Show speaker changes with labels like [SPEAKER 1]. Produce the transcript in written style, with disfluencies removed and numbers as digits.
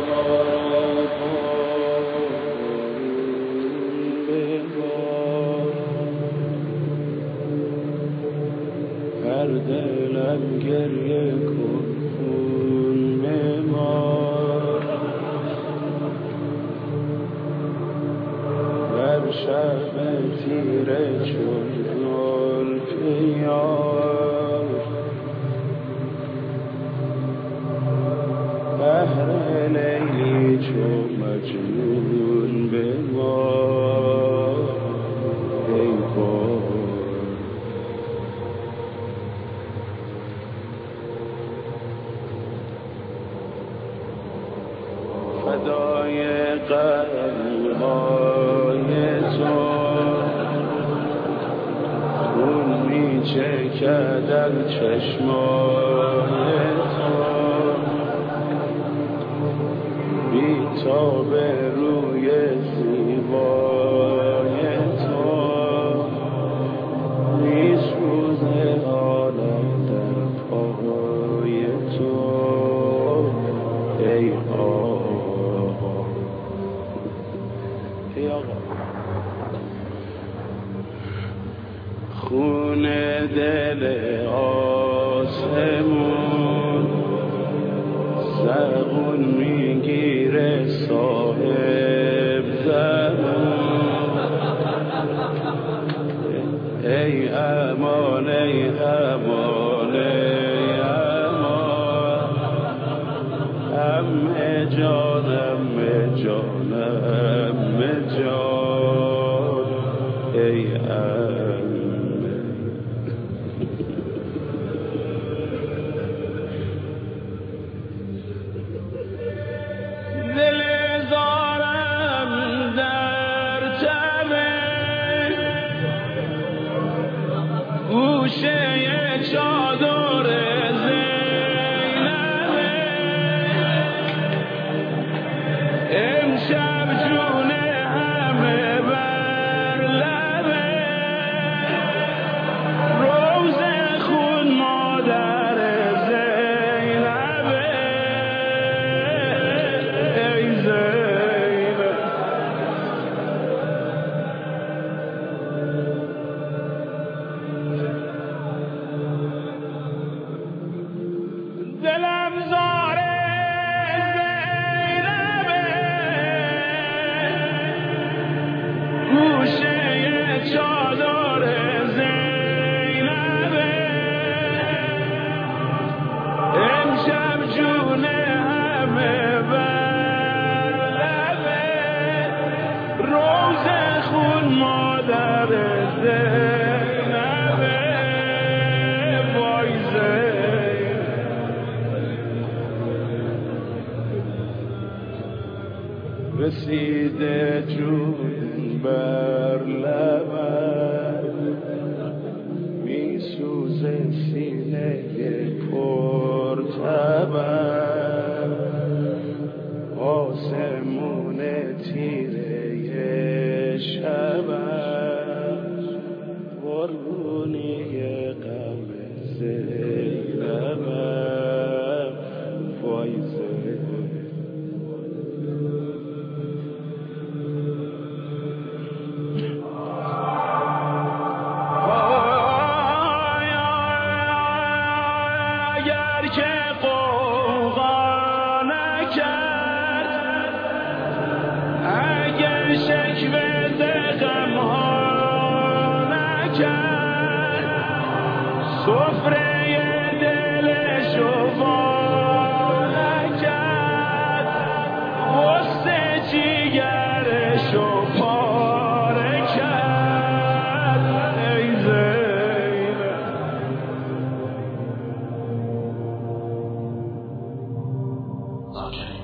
[SPEAKER 1] هر دلم گریه کن خون بمار در شب تیره چون زلف یار بهر لیلی چون مجنون بمار ای بار فدای قلب‌های تو خون می‌چکد چشمای تو بی تاب روی زیبای تو می‌سوزه عالم در پای تو ای آقا ای آقا خون دل آسمون زبون میگیره صاحب زبون ای امان ای امان ای امان امه جانم جانم جان ای امه دل زارم در تبه گوشه چادر زینبه امشب جون همه بر لبه روز خون مادر زینبه ای زینب دلم زاره گوشه چادر زینبه امشب جون همه بر لبه روز خون مادر زینبه وای زینب رسیده جون بر لبم میسوزه سینه پر تبم آسمون تیره شبم قربونی غم زینبم وای زینب سفره دلشو وا نکرد غصه جیگرشو پاره کرد ای زینب
[SPEAKER 2] Okay.